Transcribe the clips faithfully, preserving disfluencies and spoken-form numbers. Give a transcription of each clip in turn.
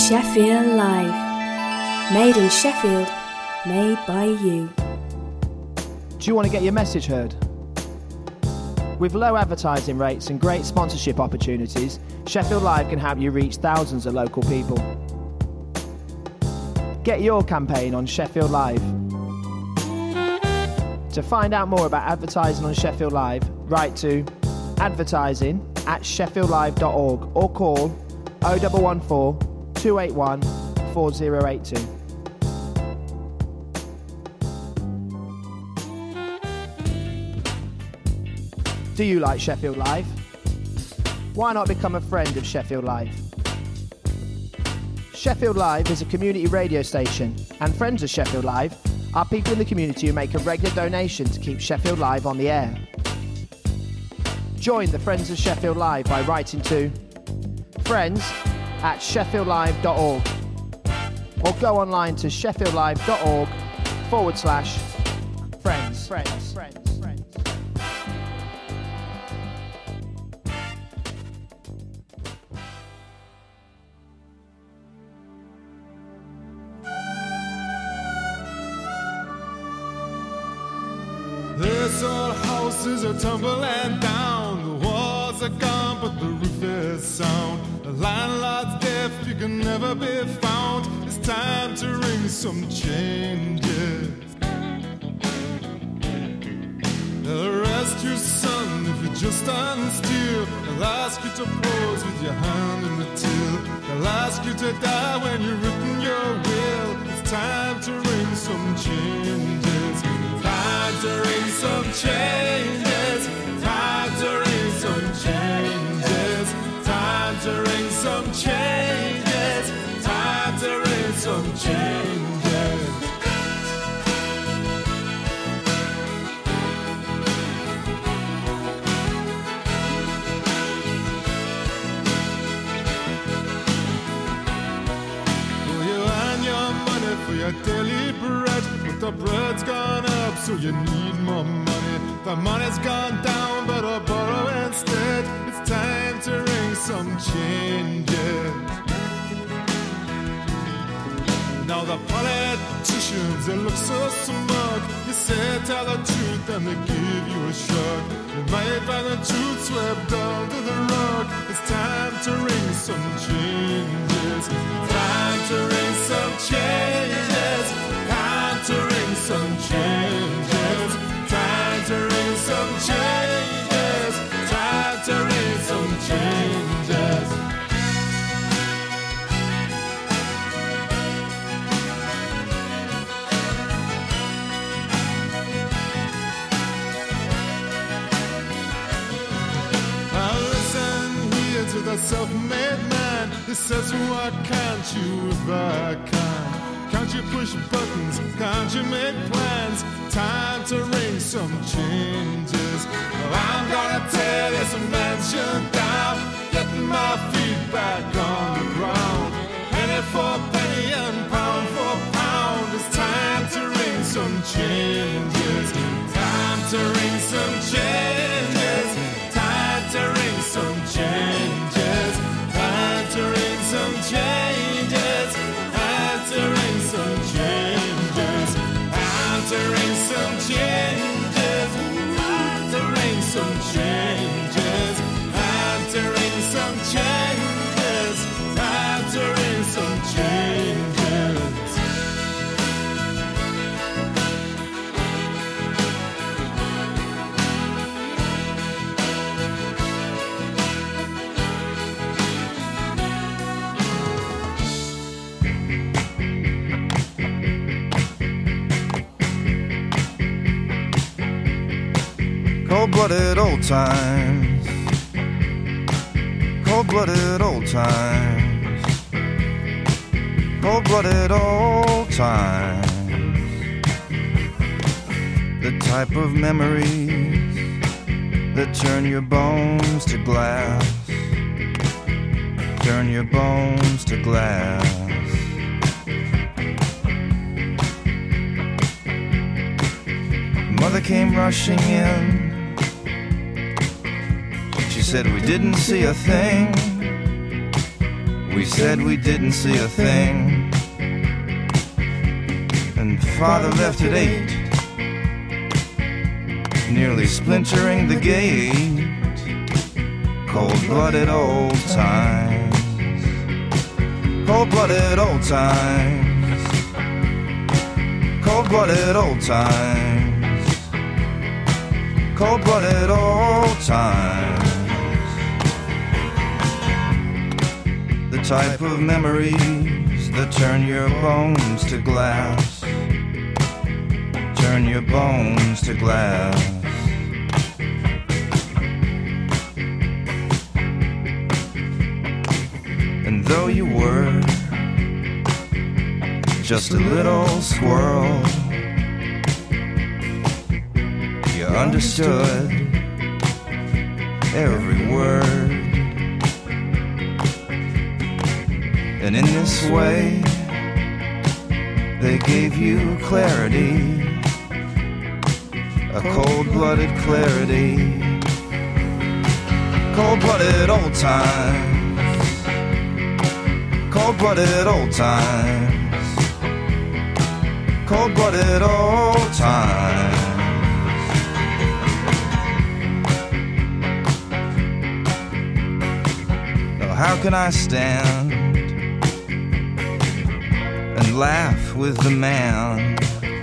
Sheffield Live. Made in Sheffield, made by you. Do you want to get your message heard? With low advertising rates and great sponsorship opportunities, Sheffield Live can help you reach thousands of local people. Get your campaign on Sheffield Live. To find out more about advertising on Sheffield Live, write to advertising at sheffield live dot org or call oh one one four, two eight one, four oh eight two. Do you like Sheffield Live? Why not become a friend of Sheffield Live? Sheffield Live is a community radio station, and friends of Sheffield Live are people in the community who make a regular donation to keep Sheffield Live on the air. Join the Friends of Sheffield Live by writing to friends at sheffield live dot org or go online to sheffield live dot org forward slash friends. Friends. Friends. This old house is a tumbling down. The walls are gone, but the roof is sound. The landlord's deaf, you can never be found. It's time to ring some changes. They'll arrest your son if you just stand still. They'll ask you to pose with your hand in the till. They'll ask you to die when you've written your will. It's time to ring some changes. Time to ring some changes. Time to ring some changes. Time to ring some changes. Time to ring some changes. Will you earn your money for your daily bread? But the bread's gone up, so you need more money. The money's gone down, better borrow instead. It's time to ring some changes. Now the politicians, they look so smug. You say tell the truth and they give you a shrug. You might find the truth swept under the rug. It's time to ring some changes. Time to ring some changes. Time to ring some changes. Time to ring some changes. Time to ring some changes. Now listen here to the self-made man. He says, why can't you if I can? Can't you push buttons? Can't you make plans? Time to ring some changes. Well, I'm gonna tell you some mention down. Getting my feet back on the ground. Penny for penny and pound for pound. It's time to ring some changes. Time to ring some changes. Time to ring some changes. Time to ring some changes. Time to ring some changes. Time to ring some changes. Time to ring some changes. Time to ring some changes. Time to ring some changes. Cold-blooded old times. Cold-blooded old times. Cold-blooded old times. The type of memories that turn your bones to glass. Turn your bones to glass. Mother came rushing in. She said we didn't see a thing. We said we didn't see a thing, and Father left at eight, nearly splintering the gate. Cold-blooded old times, cold-blooded old times, cold-blooded old times, cold-blooded old times. The type of memories that turn your bones to glass, turn your bones to glass. And though you were just a little squirrel, you understood every word. And in this way, they gave you clarity, a cold-blooded clarity, cold-blooded old times, cold-blooded old times, cold-blooded old times. Now how can I stand and laugh with the man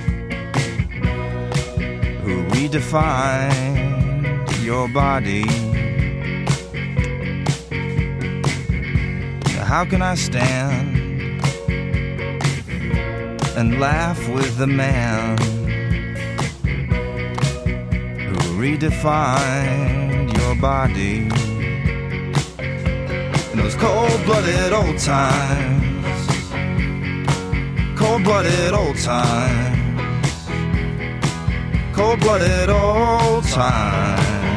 who redefined your body? How can I stand and laugh with the man who redefined your body? In those cold-blooded old times, cold-blooded old times, cold-blooded old times.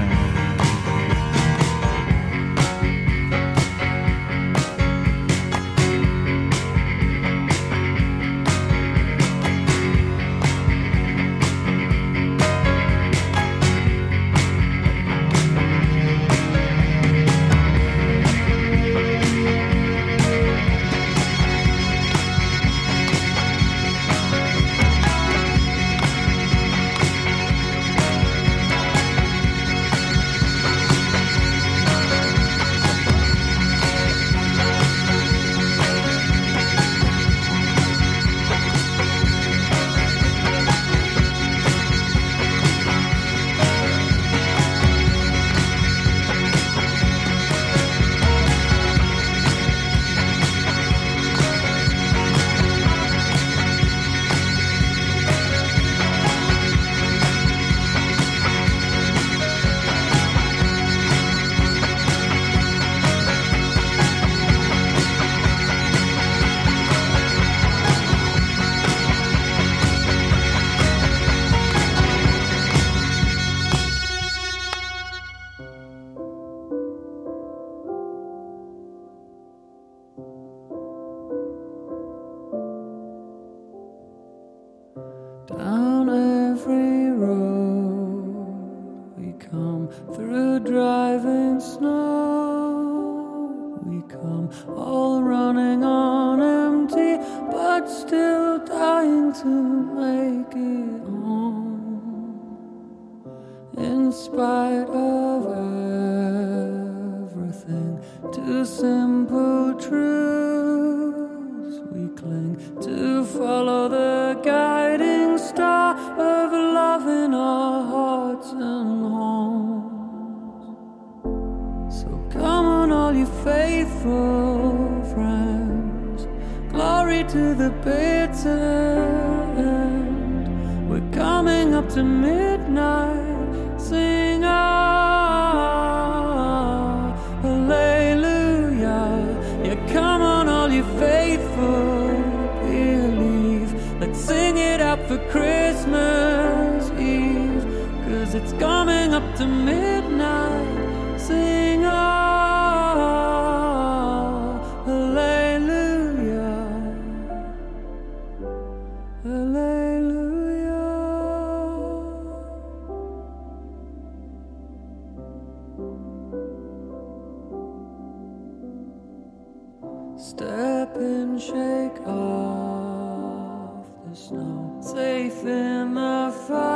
Down every road we come, through driving snow we come, all running on empty, but still dying to make it home. In spite of everything, to simple truths we cling, to follow the guiding star of love in our hearts and homes. So come on, all you faithful friends, glory to the bitter end. We're coming up to midnight, sing ah, hallelujah. Yeah, come on, all you faithful, believe. Let's sing it out for Christmas Eve, 'cause it's coming up to midnight, sing ah, hallelujah, hallelujah. Step and shake off the snow. Safe in the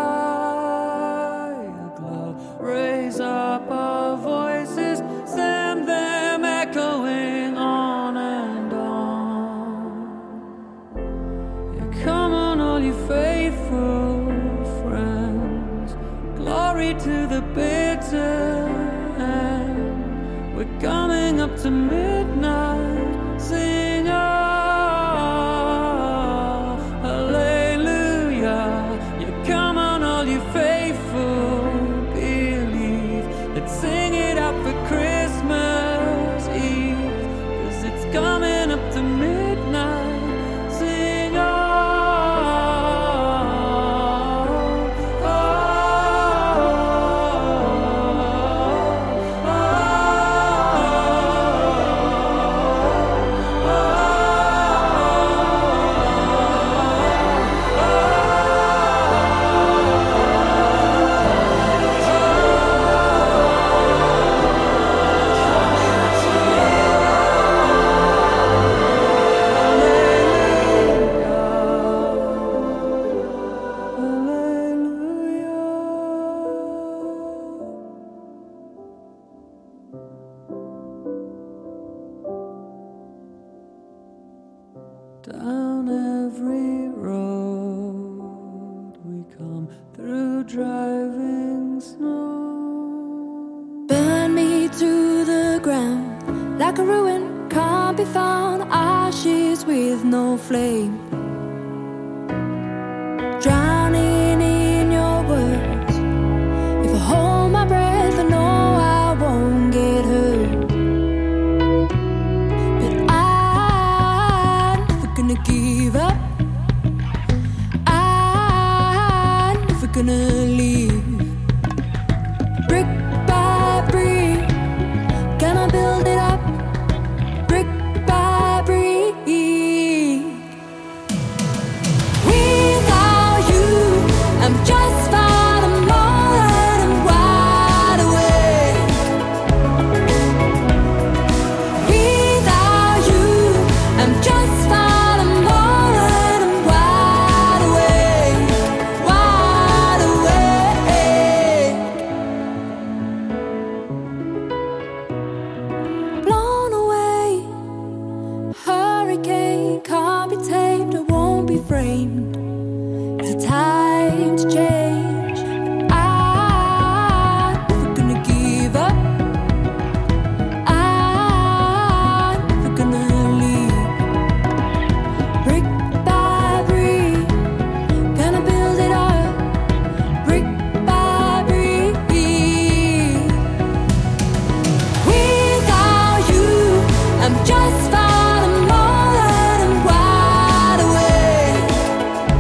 fire glow. Raise up our voices, send them echoing on and on. Yeah, come on, all you faithful friends. Glory to the bitter end. We're coming up to midnight. Sing oh, hallelujah. Yeah, come on, all you faithful, believe. Let's sing it out for Christmas Eve, 'cause it's coming up to midnight. Sing oh, oh, oh, oh. Down every road we come through driving snow. Burn me to the ground like a ruin, can't be found. Ashes with no flame, drowning in your words. If I hold my breath, I know I won't get hurt. But I'm never gonna give up. I'm never gonna leave. Brick by brick, gonna build it up. Brick by brick. Without you, I'm just fine. I'm alright, I'm wide awake. Without you, I'm just fine. I'm alright, I'm wide awake, wide awake. Blown away, hurricane can't be tamed, it won't be framed. It's a time to change. I'm never gonna give up. I'm never gonna leave. Brick by brick, gonna build it up. Brick by brick. Without you, I'm just fine. I'm alright, I'm wide awake.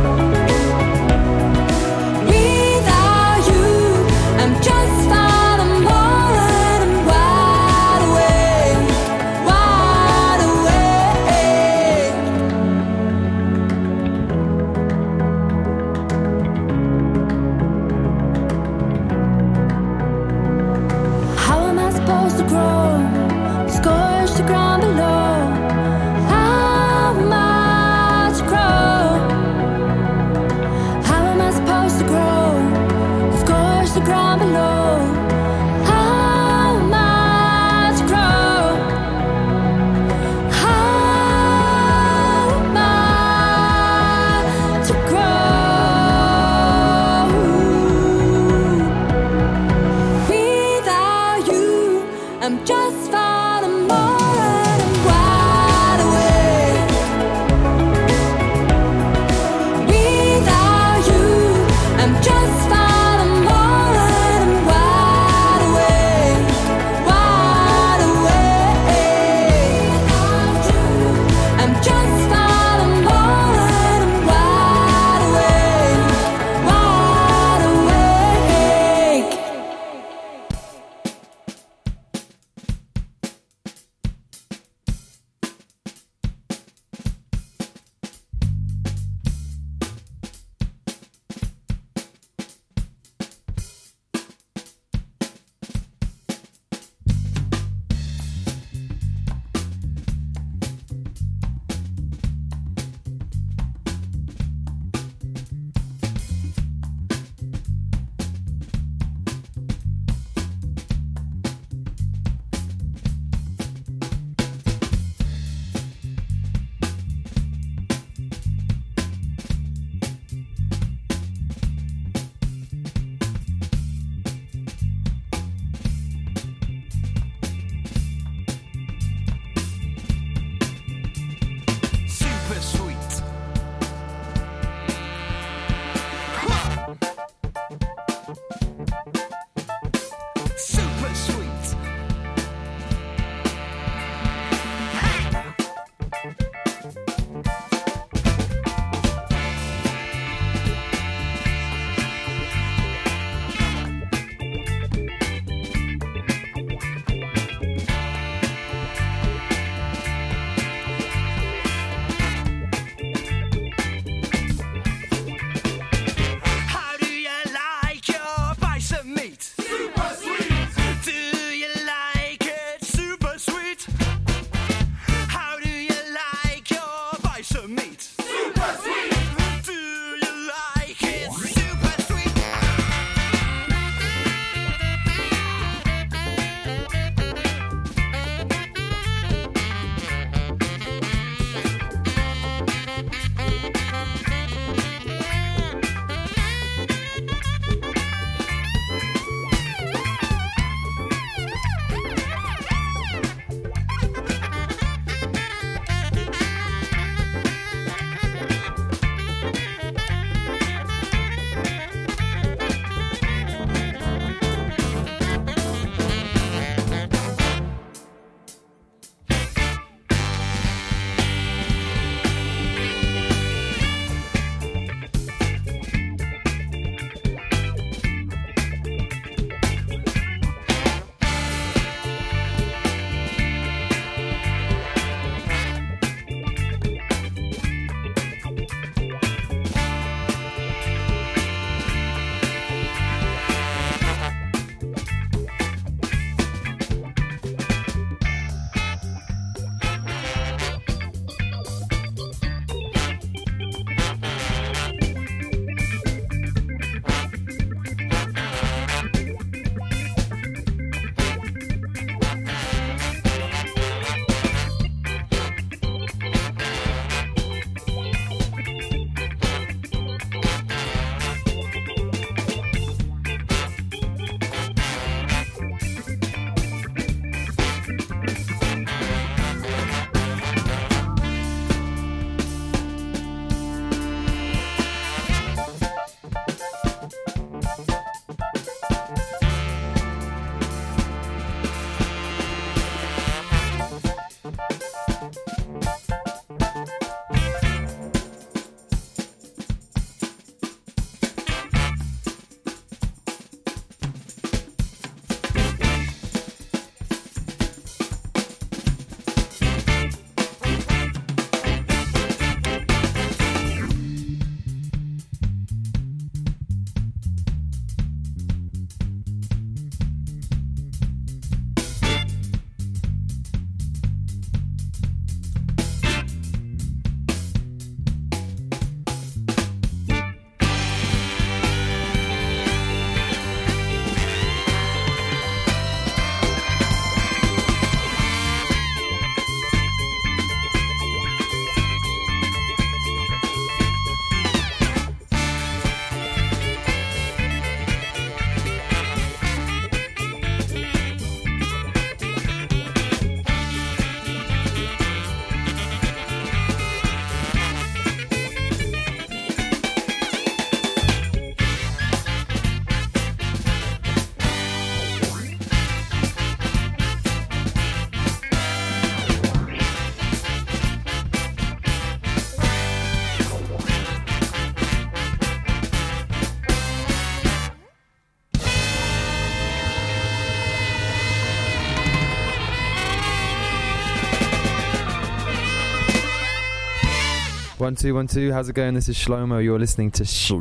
One, two, one, two. How's it going? This is Shlomo. You're listening to Sh-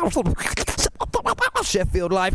Sheffield Live.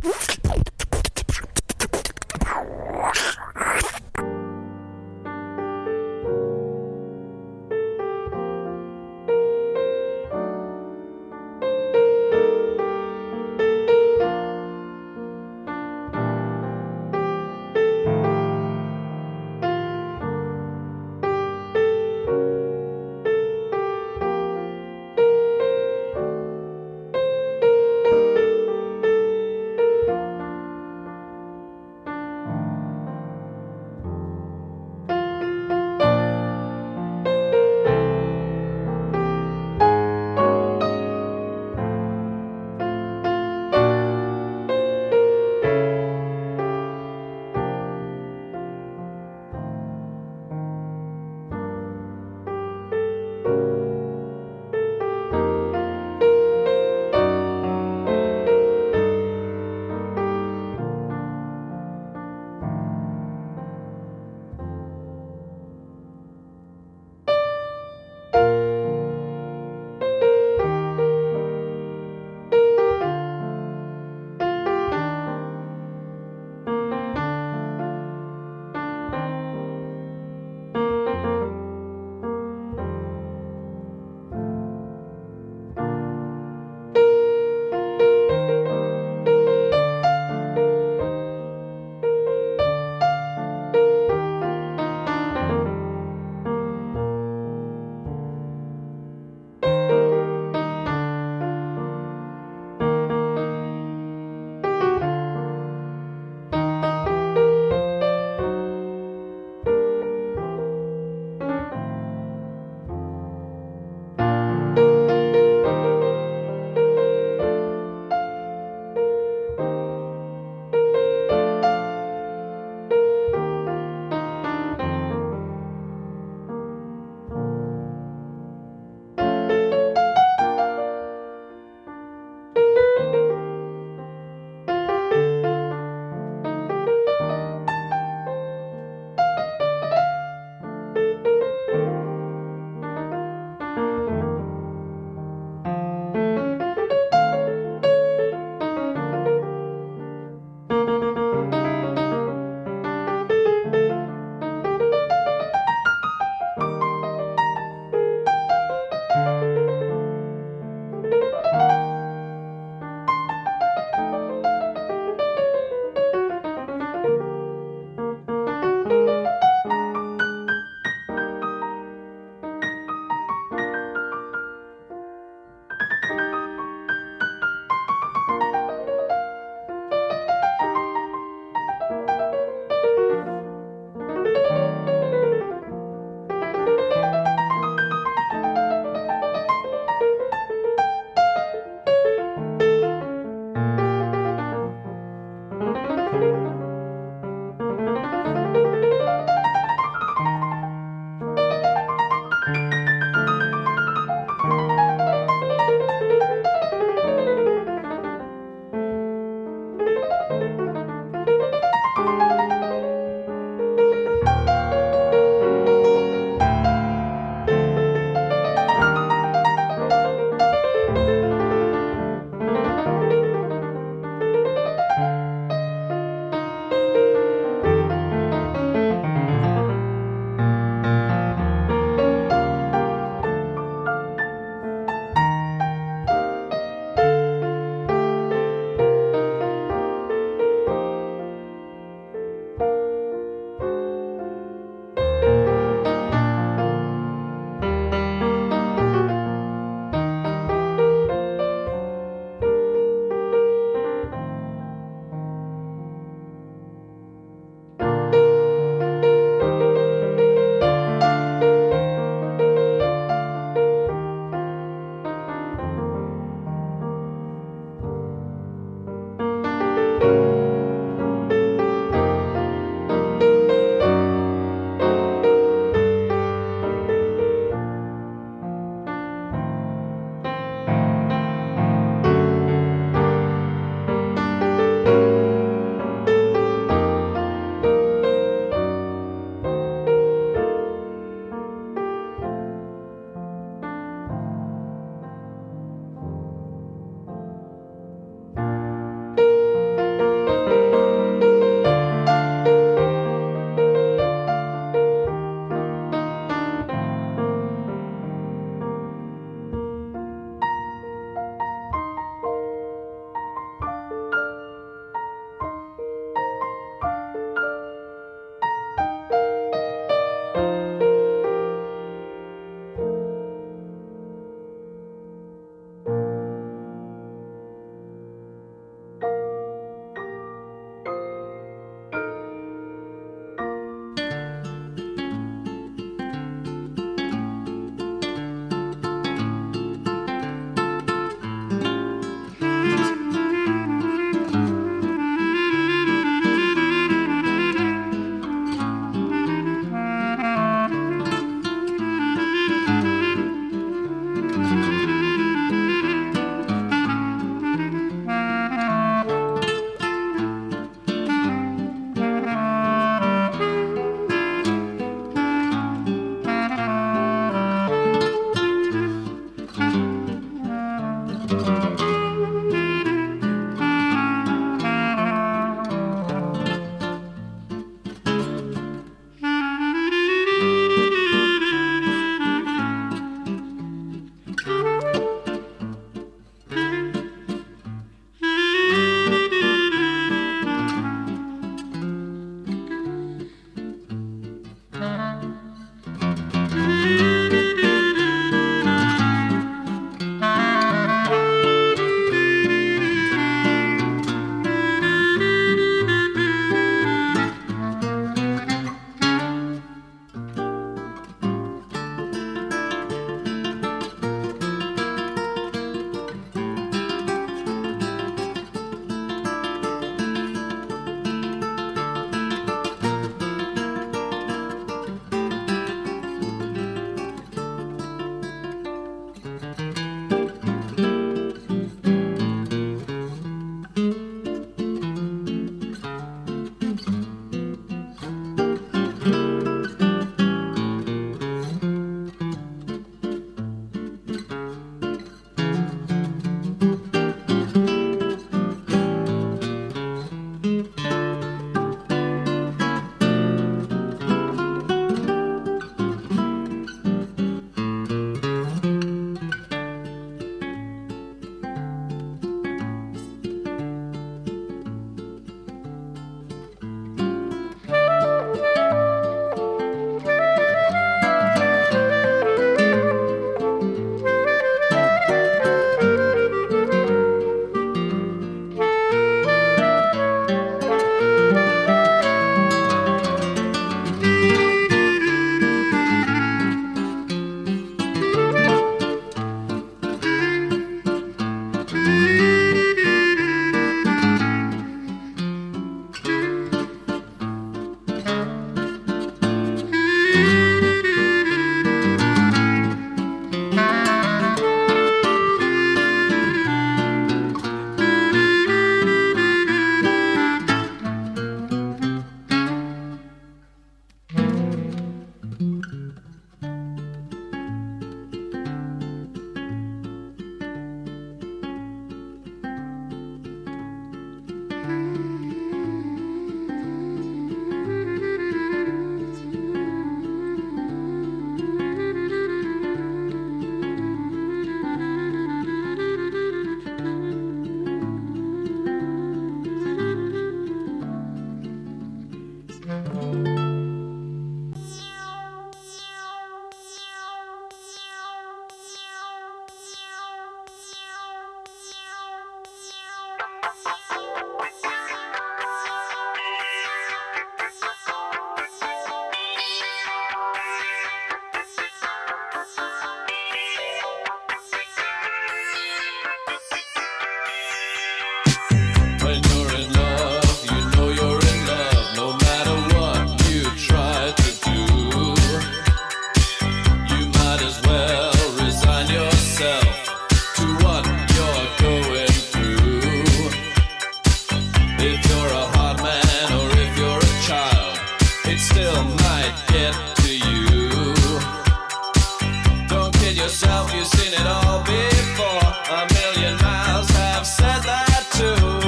yourself, you've seen it all before. A million miles have said that too.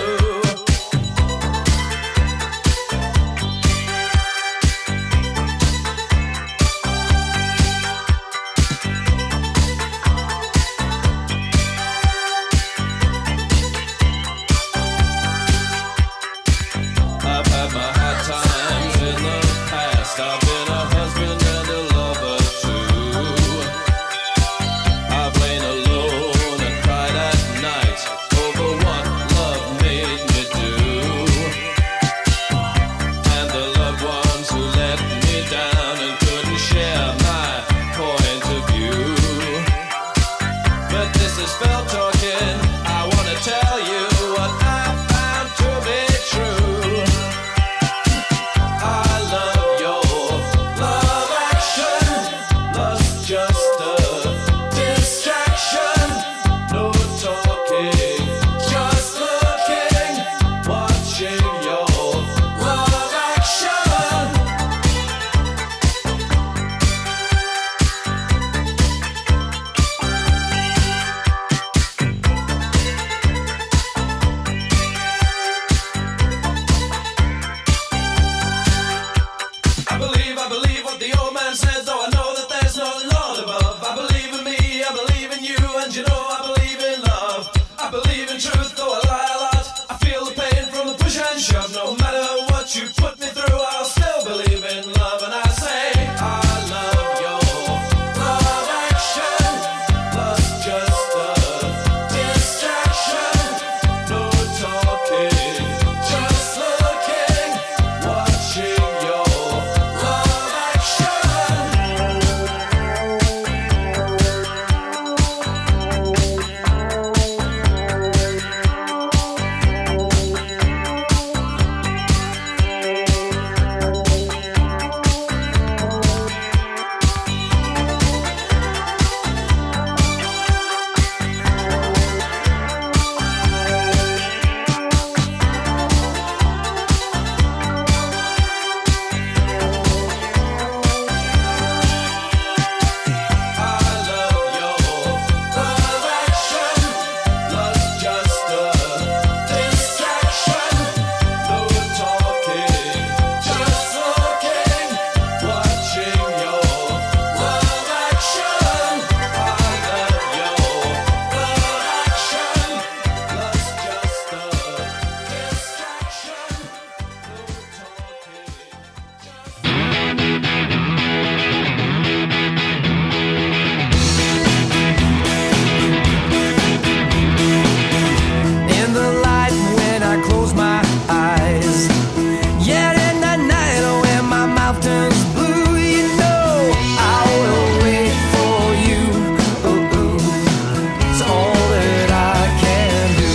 I've had my hard times in the past. I've been a husband and a lover too. I've lain alone and cried at night over what love made me do. And the loved ones who let me down and couldn't share my point of view. But this is Phil talking. I wanna tell you what I found to be true. I love your love action. Love's just a distraction. No talking, just looking, watching your love action. I believe, I believe what the old man says, though I know that there's no Lord above. I believe in me, I believe in you, and you know I believe in love. I believe in truth, though I lie a lot. I feel the pain from the push and shove. No matter what you put me through, I'll still believe in love. And I say, I love your love action. Love's just a distraction. No talking, just looking, watching your love action. In the light when I close my eyes, yet in the night when my mouth turns blue, you know I will wait for you. Ooh, ooh. It's all that I can do.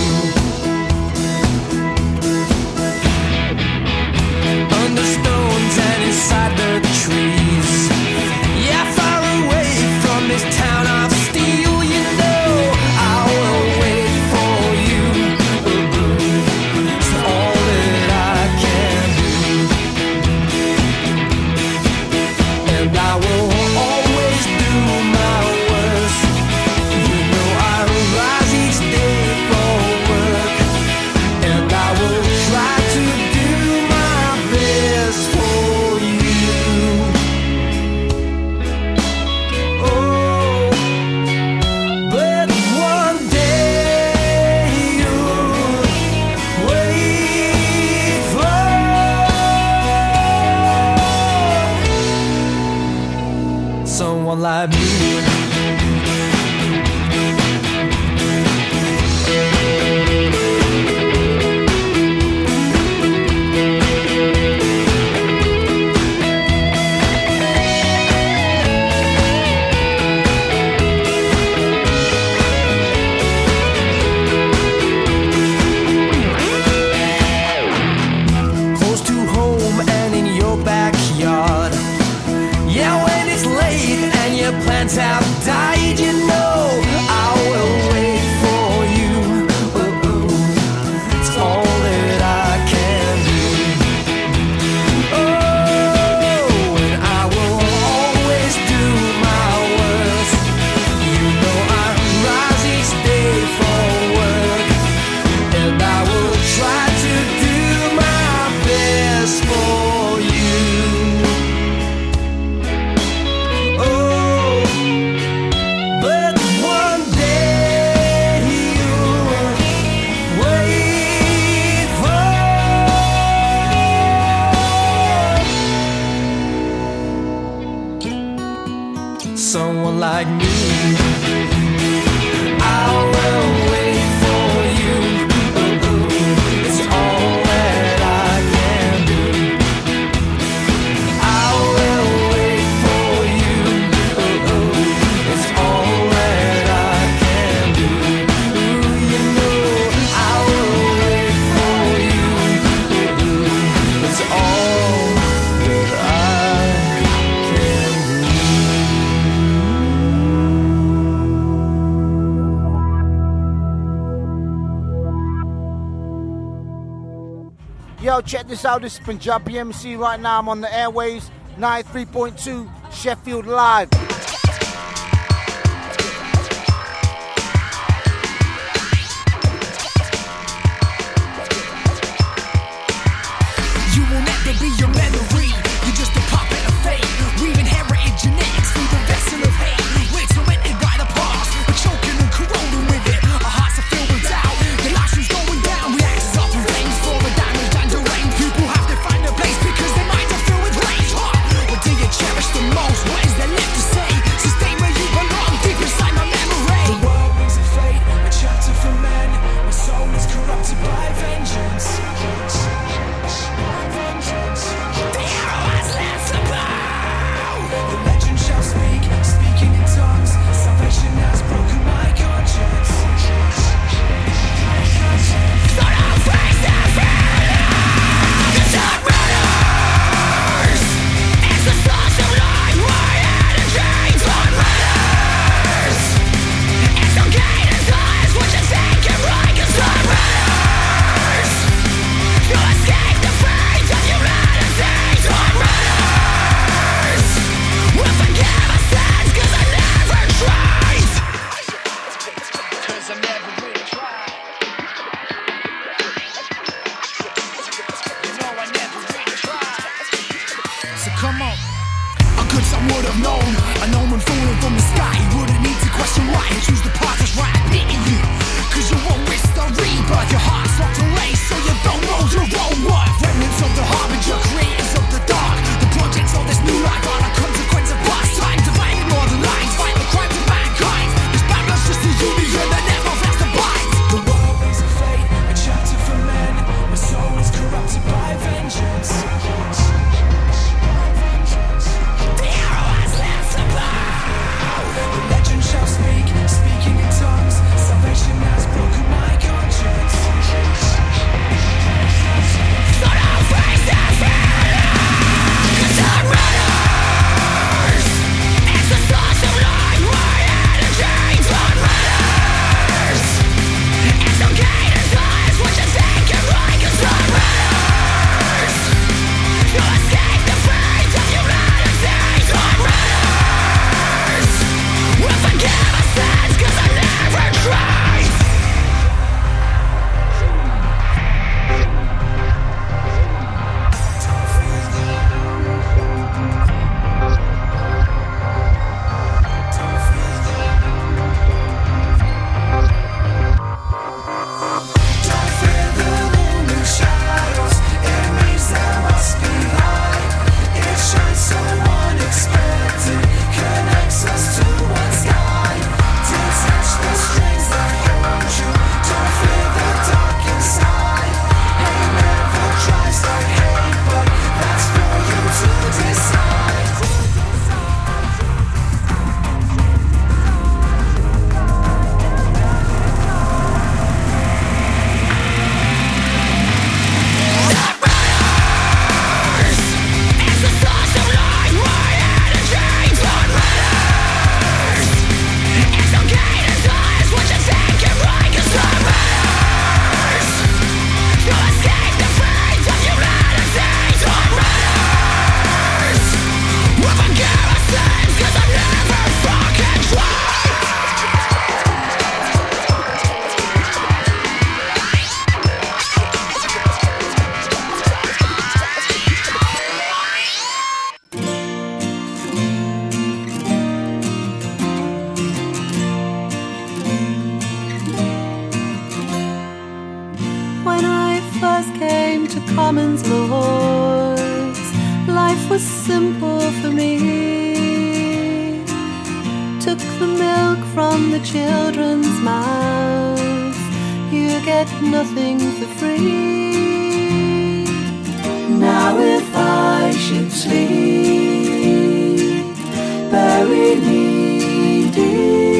Under stones and inside the trees, yeah, far away from this town of steel, you know I will wait for you. Ooh, ooh. It's all that I can do. And I will always do my worst. You know I rise each day for work, and I will try to do my best for you. Oh, but one day you'll wait for someone like me. Close to home and in your backyard. Yeah, when it's late and your plants have died, you know I will wait for you. Ooh, ooh. It's all that I can do. Oh, and I will always do my worst. someone like me. I will wait for you. It's all that I can do. I will wait for you. It's all that I can do. You know I will wait for you. It's all that I can do. Yo, check this out. This is Punjabi M C right now. I'm on the airwaves, ninety-three point two Sheffield Live. You will never be your memory. You're just a puppet of fate. We've inherited genetics through the vessel of hate. We're tormented by the past. We're choking and corroding with it. Our hearts are filled with doubt. The last one's going down. We act as up in flames for the damage and deranged. People have to find a place because their minds are filled with rage. Huh? What do you cherish the most? What is there left to say? So stay where you belong, deep inside my memory. The world rings of fate, a chapter for men. My soul is corrupted by vengeance. The arrow has left the bow. The legend shall speak, speaking in tongues. Salvation has broken my conscience. So don't face the fear. The dark matters. It's the source of life. My energy on matters. It's okay to decide what you think and right, 'cause it matters. To escape the fate of humanity, it matters. We'll forgive our sins 'cause I never tried. 'Cause I never really tried. You know I never really tried. So come on. A good son would have known. A omen falling from the sky. He wouldn't need to question why. He choose the path that's right at beating you. 'Cause you won't risk the rebirth. Your heart's not erased, so you don't know your own worth. Remnants of the harbinger, creators of the dark. The projects of this new life are a consequence of past time. Dividing all the lines, fight the crimes of mankind. This battle's just a union that never fails to bind. The world rings of fate, a chapter for men. My soul is corrupted by vengeance. The arrow has left the bow. The legend shall speak, speaking in tongues. Salvation has broken my conscience. So don't face the fear, 'cause it matters. It's the source of life. My energy on matters. It's okay to decide what you think and right, 'cause it matters. To escape the fate of humanity, it matters. We'll forgive our sins 'cause I never tried. Don't fear the looming shadows. It means there must be light. It shines so unexpected, connects us to one sky. Detach the strings that hold you. Don't fear the dark inside. Hate never drives like hate, but that's for you to decide. It's the source of life. My energy on matters. It's okay to decide what you think and right, 'cause it matters. To escape the fate of humanity, it matters. We'll forgive our sins 'cause I never fucking tried. When I first came to Commons Lords, life was simple for me. took the milk from the children's mouths. You get nothing for free. Now if I should sleep, bury me deep.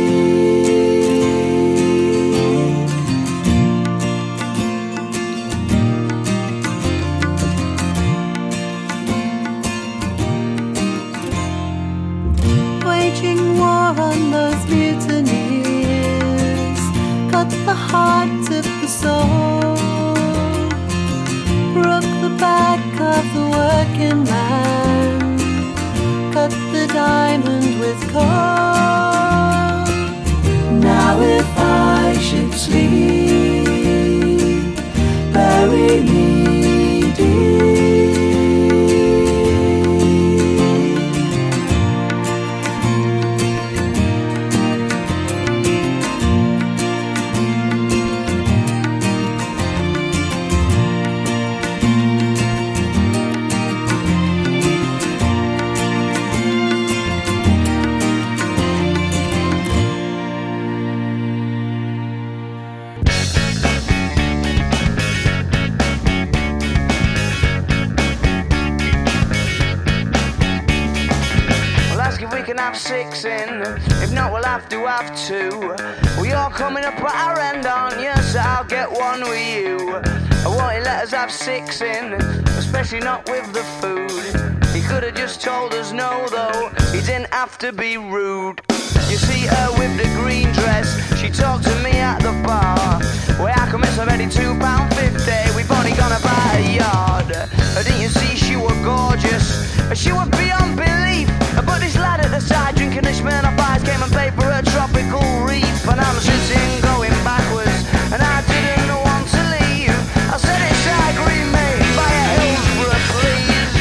Waging war on those mutineers, cut the heart of the soul, broke the back of the working man, cut the diamond with coal. Now if I should sleep, bury me deep. Six in, if not we'll have to have two. We all coming up at our end, aren't you? So I'll get one with you. I won't you let us have six in, especially not with the food. He could have just told us no though, he didn't have to be rude. You see her with the green dress, she talked to me at the bar. Well, I can miss already two pound fifty, we've only gone about a yard. Didn't you see she was gorgeous? She was beyond belief. But this lad at the side drinking the Smirnoff Ice came and paid for a tropical reef. And I'm sitting going backwards, and I didn't want to leave. I said it's I agree, mate, by a Hillsborough, please.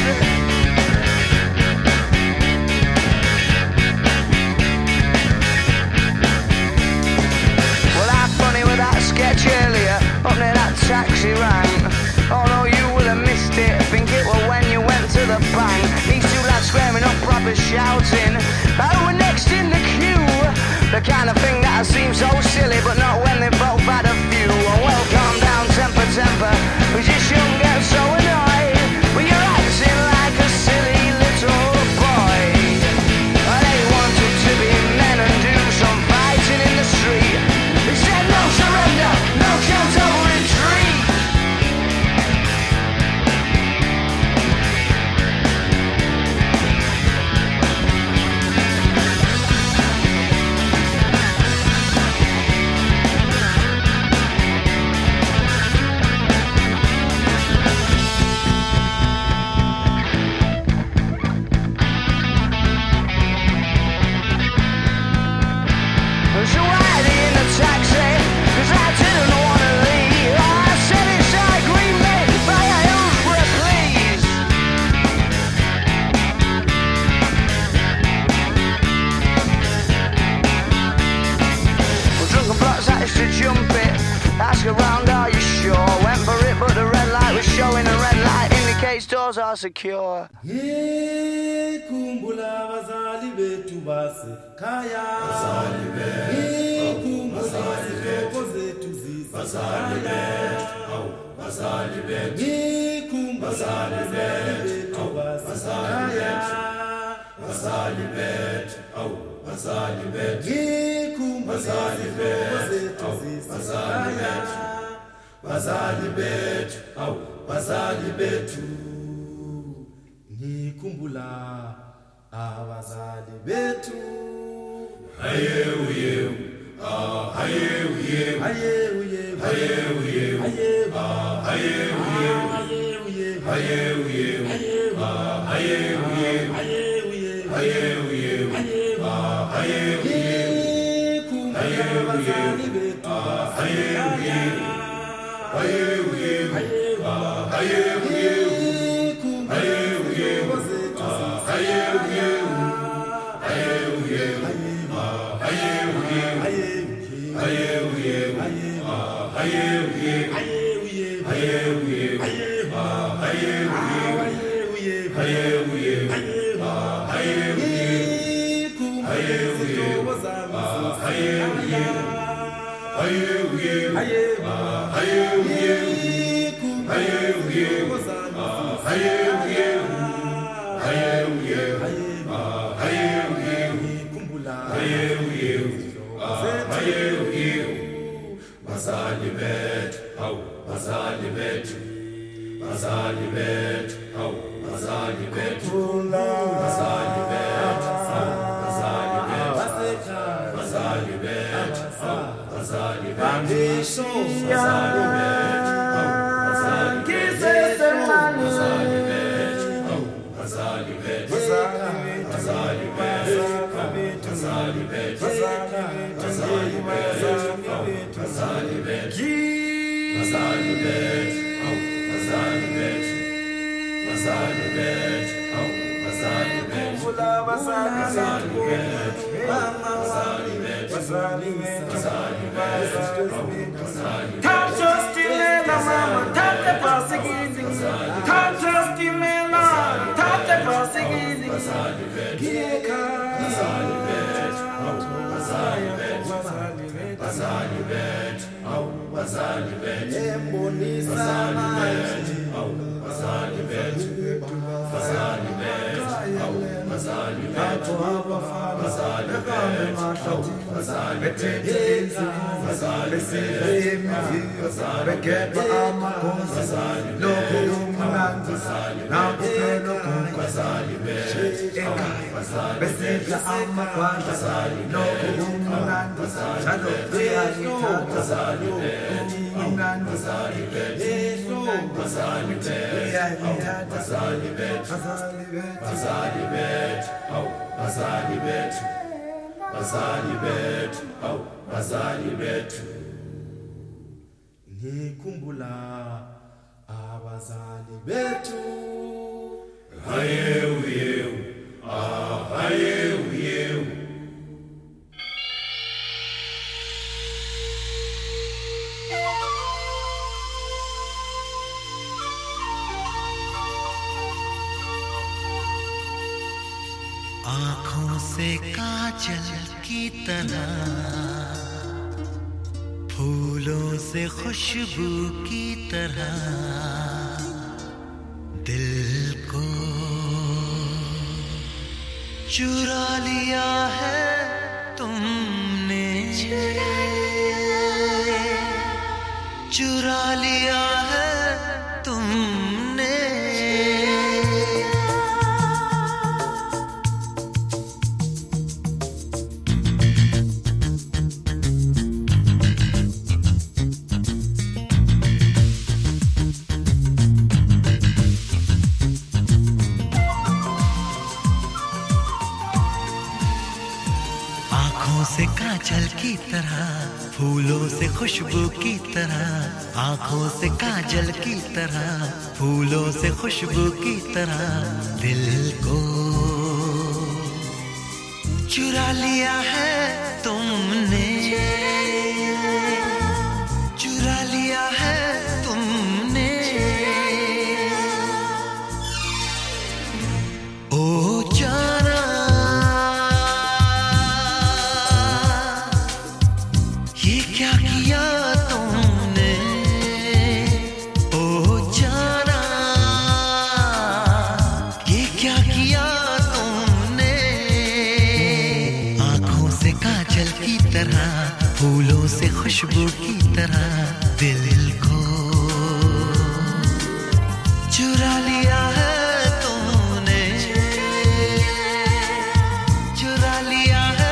Well, I'm funny with that sketch earlier, up near that taxi rank. Although you would have missed it, I think it was when you went to the bank. These two lads squaring up, proper shouting, oh, we're next in the queue. The kind of thing that seems so silly, but not when they both had a few. Oh, well, calm down, temper, temper, we just shouldn't get so annoyed. But you're acting like a silly little boy. Well, they wanted to be men and do some fighting in the street. They said no surrender, no chance of retreat. Around, are you sure? Went for it, but the red light was showing. The red light indicates doors are secure. Ye kumbula bazali betu base kaya. Bazali betu. Ye kumbula bazali betu zisi. Bazali betu. Bazali betu. Ye kumbula bazali betu base kaya. Bazali betu. Bazali betu. Ye kumbula bazali betu zisi. Bazali betu. Bazali betu, au bazali betu, nikumbula abazali betu. Haye uye, ah haye uye, haye uye, haye uye, ah haye uye, haye uye, ah haye uye, haye uye, haye uye, ah haye uye, haye uye, ah haye uye. Haye uye, ah haye uye, haye uye, ah haye uye, haye uye, ah haye uye, haye uye, ah haye uye, haye uye, ah haye uye, haye uye, ah haye uye, haye Ngikhumbula abazali bethu hayewu yewu ah hayewu yewu आँखों से काजल की तरह फूलों से खुशबू की तरह दिल को चुरा लिया है तुमने चुरा लिया है तुमने से काजल की तरह फूलों से खुशबू की तरह आँखों से काजल की तरह फूलों से खुशबू की तरह दिल को चुरा लिया है तुमने चुरा लिया है तुमने ओ जाना क्या किया तुमने ओ जाना ये क्या किया तुमने आँखों से काजल की तरह फूलों से खुशबू की तरह दिल को चुरा लिया है तुमने चुरा लिया है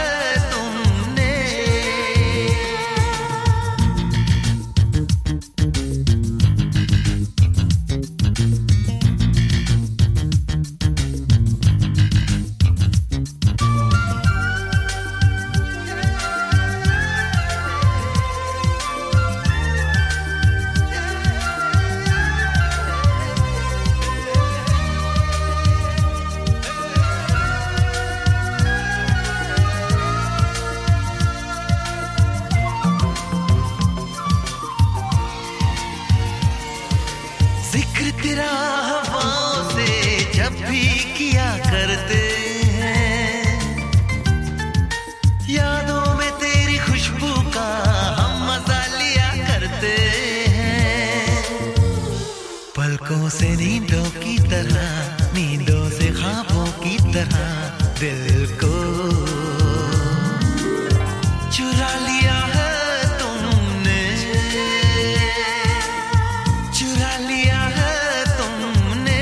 ईंटों की तरह नींदों से ख्वाबों की तरह दिल को चुरा लिया है तुमने चुरा लिया है तुमने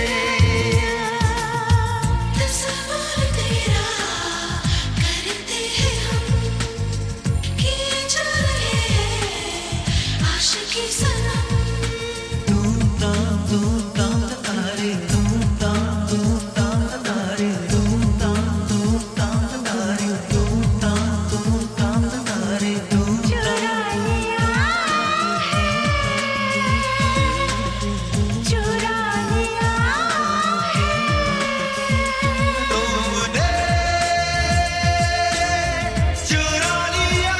तस्वीर तेरा करते हैं हम किए जा रहे हैं आशिकी सनम तुम ताम तुम ताम तारे तुम ताम तुम ताम तारे तुम ताम तुम ताम तारे तुम ताम तुम ताम तारे तुम चुरा लिया है चुरा लिया है तुमने चुरा लिया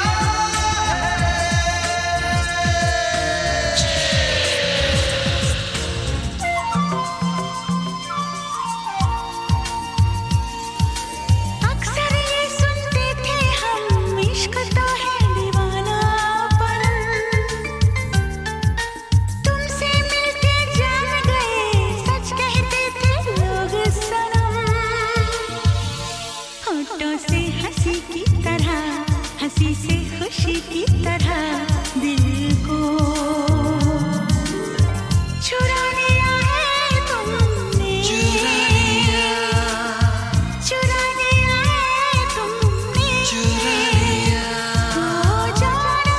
अक्सर ये सुनते थे हम इश्क तो है दीवानापन तुमसे मिलके जान गए सच कहते थे लोग सनम होठों से हंसी की तरह हंसी से खुशी की तरह दिल को चुरा लिया है तुमने चुरा लिया चुरा लिया है तुमने चुरा लिया हो जाना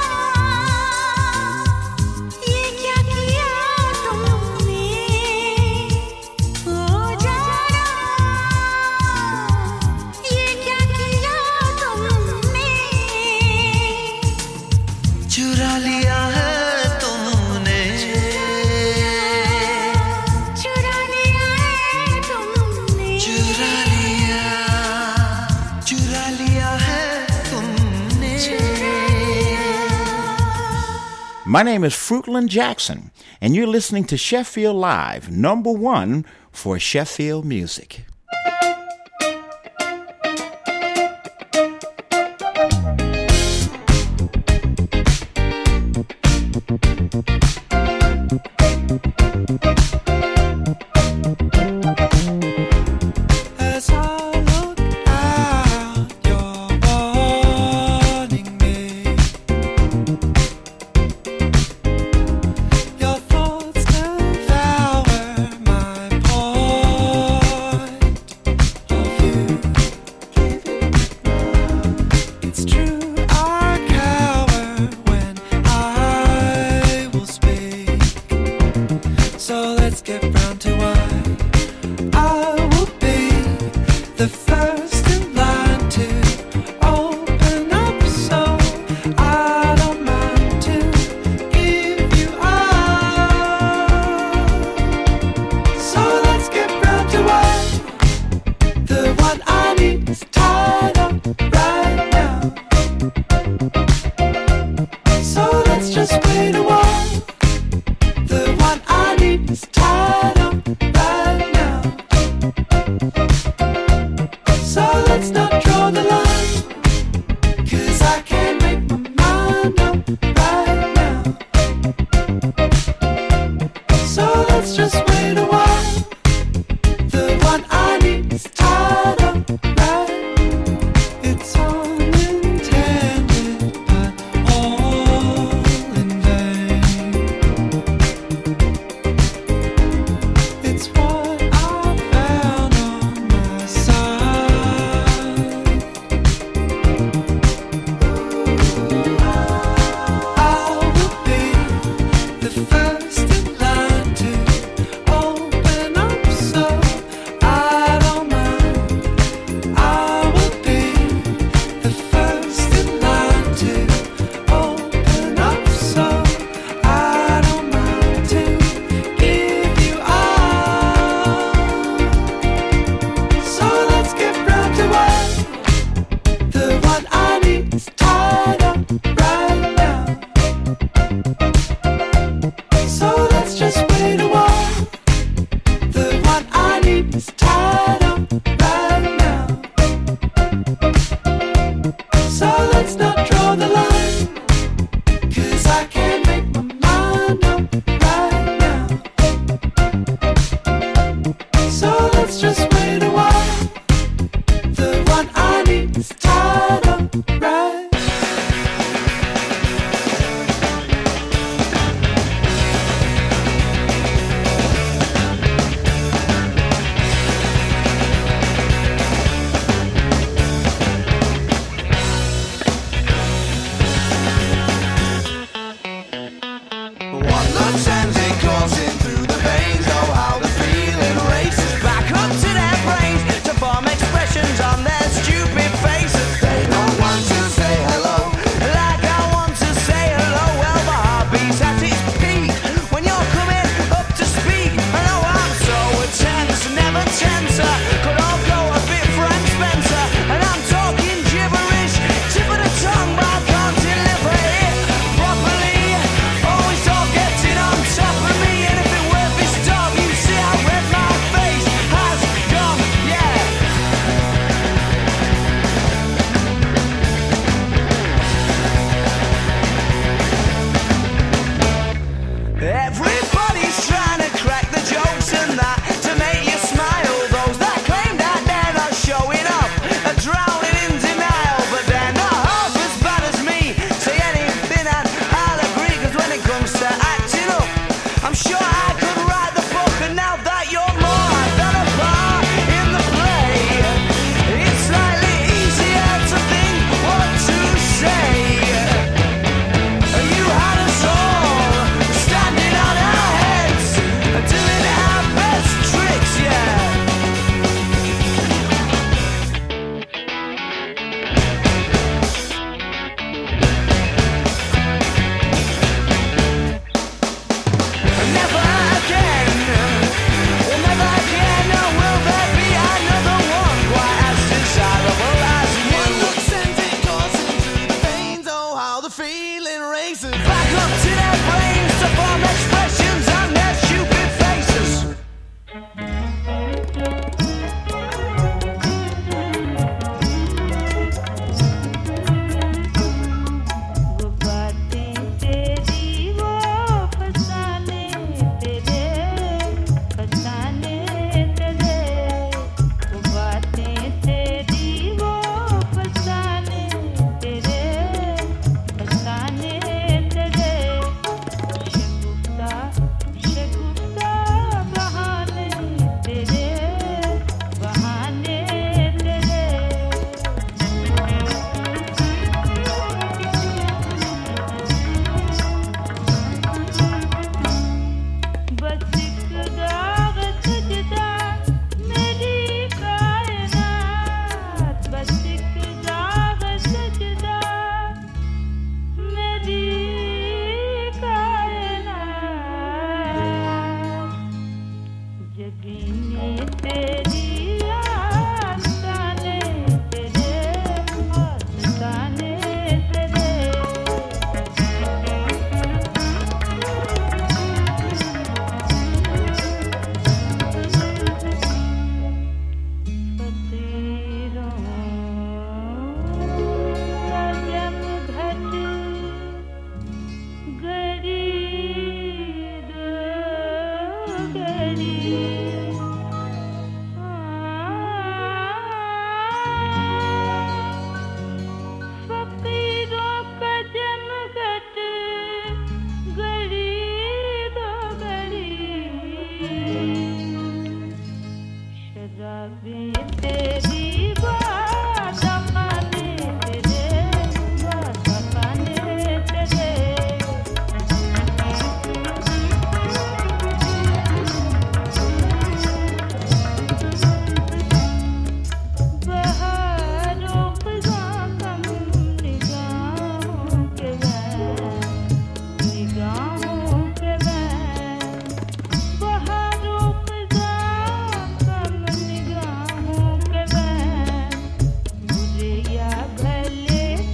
ये क्या किया तुमने हो जाना ये क्या किया तुमने चुरा लिया है तुमने चुरा लिया है तुमने चुरा लिया चुरा लिया है तुमने My name is Fruitland Jackson, and you're listening to Sheffield Live, number one for Sheffield music.